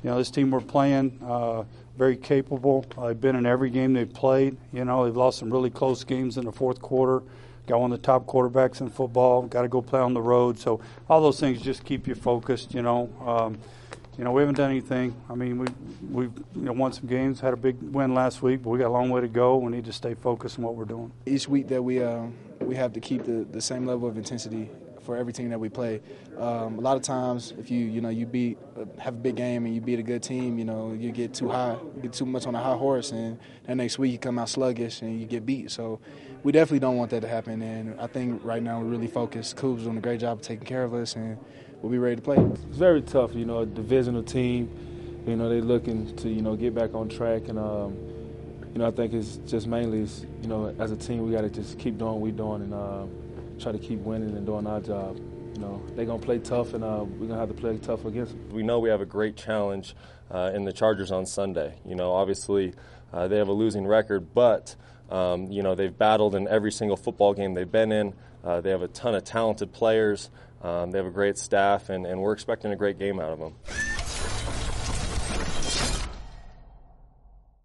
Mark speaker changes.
Speaker 1: this team we're playing, very capable. They've been in every game they've played. They've lost some really close games in the fourth quarter. Got one of the top quarterbacks in football. Got to go play on the road. So all those things just keep you focused. We haven't done anything. I mean, we've won some games, had a big win last week, but we got a long way to go. We need to stay focused on what we're doing.
Speaker 2: Each week that we have to keep the same level of intensity for every team that we play. A lot of times, if you have a big game and you beat a good team, you get too high, you get too much on a high horse, and that next week you come out sluggish and you get beat. So we definitely don't want that to happen. And I think right now we're really focused. Coop's doing a great job of taking care of us, and we'll be ready to play.
Speaker 3: It's very tough, a divisional team. They're looking to get back on track, and I think it's just mainly as a team we got to just keep doing what we're doing and try to keep winning and doing our job. They're going to play tough, and we're going to have to play tough against them.
Speaker 4: We know we have a great challenge in the Chargers on Sunday. Obviously they have a losing record, but, they've battled in every single football game they've been in. They have a ton of talented players. They have a great staff, and we're expecting a great game out of them.